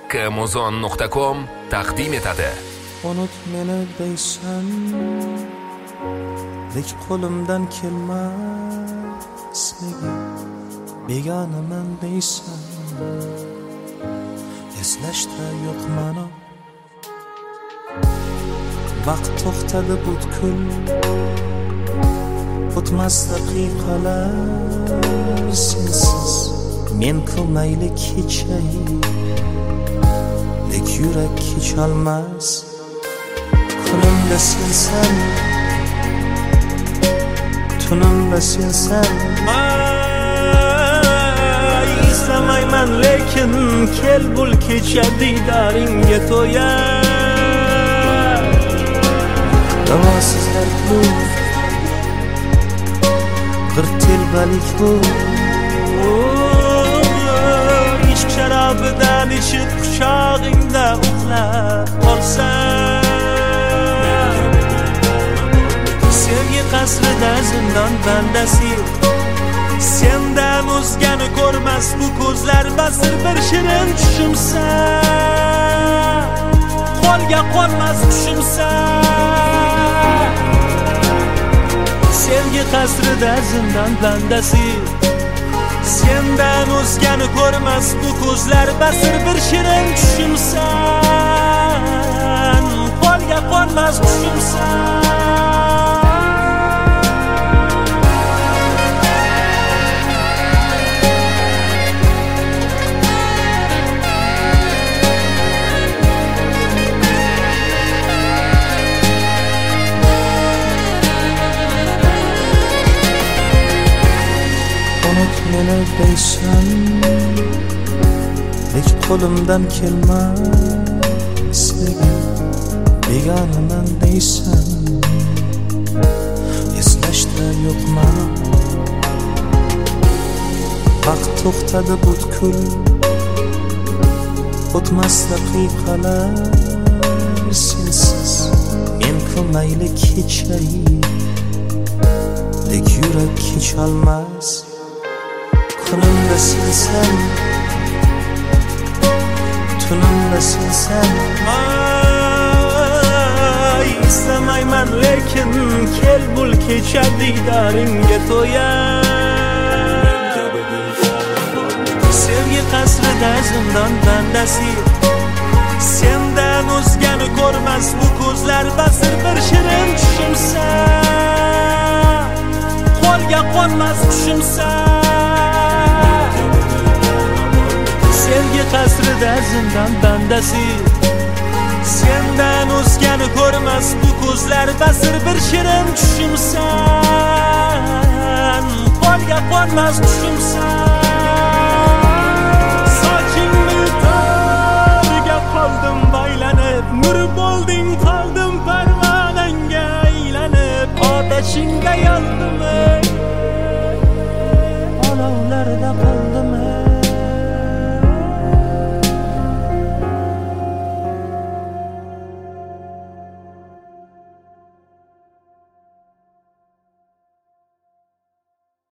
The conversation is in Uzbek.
kmuzon.com taqdim etadi. Unut meni deysan, lek qo'limdan kelmas nega begonaman deysan. Eslashda yo'q mano, vaqt to'xtadi butkul, o'tmas daqiqalar sensiz. Men qilmaylik kechay, lek yurak kecholmas. Kunimda sensan, tunimda sensan. İstamayman lekin kel bul kecha diydoringga to'yar. Davosizlar klub, bir telbalik bu. İshq sharobidan ichib quchog'ingda uxlab qolsam. Sevgi qasrida zindon bandasi, sendan o'zgani ko'rmas bu ko'zlar. Basir bir shirin tushimsan, qo'lga qo'nmas tushimsan. Sevgi qasrida zindon bandasi, sendan o'zgani ko'rmas bu ko'zlar. Basir bir shirin tushimsan, qo'lga qo'nmas tushimsan. Meni deysan, lek qo'limdan kelmas nega begonaman deysan. Eslashda yo'q mano, vaqt to'xtadi butkul, o'tmas daqiqalar sensiz. Men qilmaylik kechay, lek yurak kecholmas. Kunimda sensan, tunimda sensan. İstamayman lekin kel bul kecha diydoringga to'yar. Sevgi qasrida zindon bandasi, sendan o'zgani ko'rmas bu ko'zlar. Basir bir shirin tushimsan, qo'lga qo'nmas tushimsan. Sevgi qasrida zindon bandasi, sendan o'zgani ko'rmas bu ko'zlar. Basir bir shirin tushimsan, qo'lga qo'nmas tushimsan. Sochingni torga qoldim baylanib, nur bo'lding qoldim parvonanga aylanib. Otashingga yondim, olovlarda